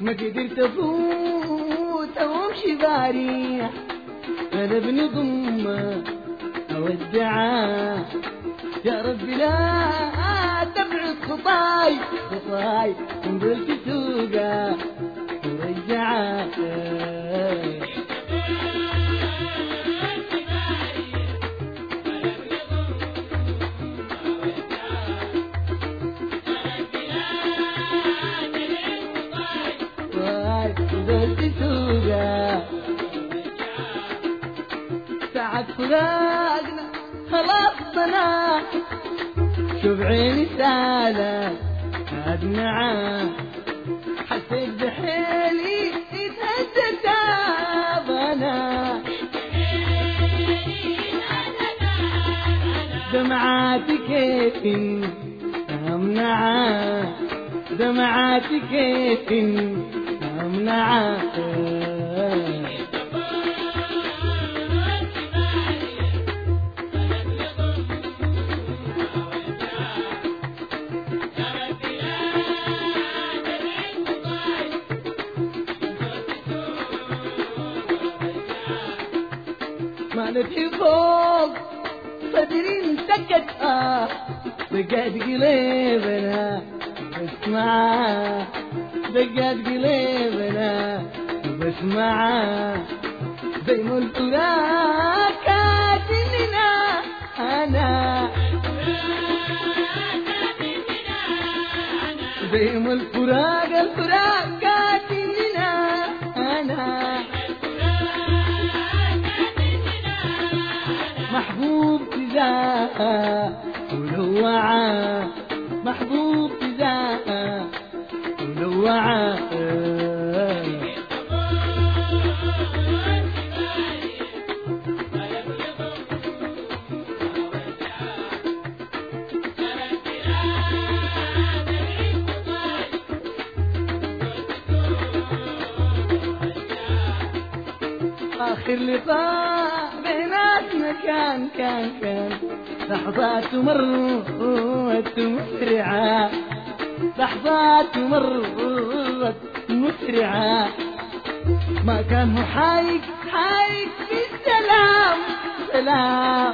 ما قدرت افوت وامشي باريح، انا ابن ضمه اودعه، يا ربي لا تبعد خطاي خطاي نزلت سوقه ورجعه. ساعة فراقنا خلاص بنا، شوف عيني سالت أدمعة، حسيت بحيلي يتهدد بنا، دمعاتي كيف أمنعها، دمعاتي كيف أمنعها. مالتي فوق صدري انسكت دقات قليبنا بسمعها، دقات قليبنا بسمعها، زي ما الفراق كاتلنا انا، زي ما الفراق كاتلنا انا، محبوب تزاها ولوعة، محبوب تزاها ولوعة. آخر لقاء بيناتنا كان لحظات مرت مسرعة، لحظات مرت مسرعة، ما كان هو حايق بالسلام سلام،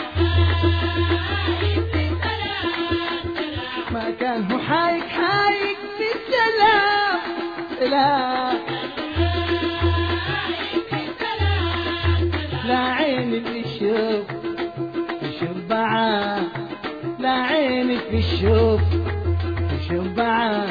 ما كان هو حايق بالسلام سلام، لا عين اللي تشوف تشبعه، لا عينك في الشوف تشبعه.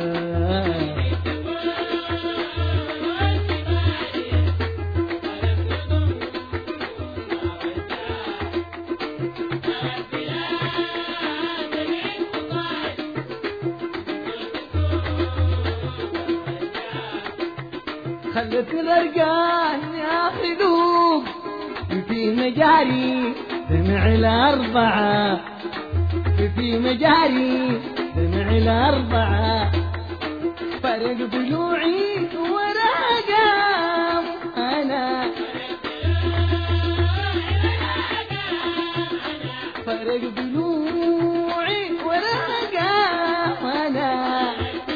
خلت الأرقان ياخذوك في مجاري دمع الأربعة، في مجاري دمع الأربعة، فرق ضلوعي ورقم أنا، فرق ضلوعي ورقم أنا،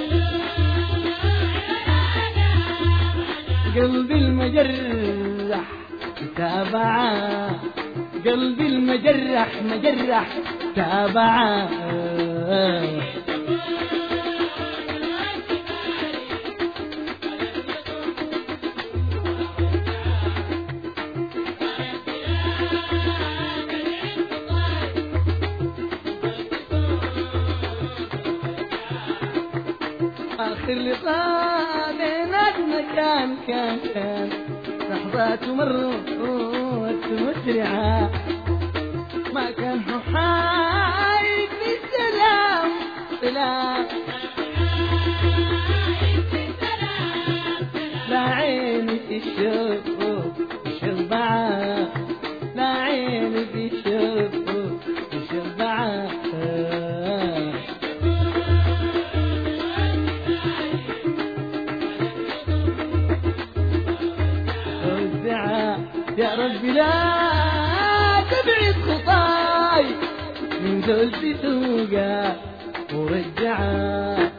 قلبي المجرح تابعه، قلبي المجرح تابعه. آخر لقاء بيناتنا كان لحظات مرت مسرعة، ما كان هو حايق بالسلام سلام، لا عيني في الشوق شبعة، لا عيني في الشوق شبعة. يا ربي لا تبعد خطاي من زلت سوقه ورجعه.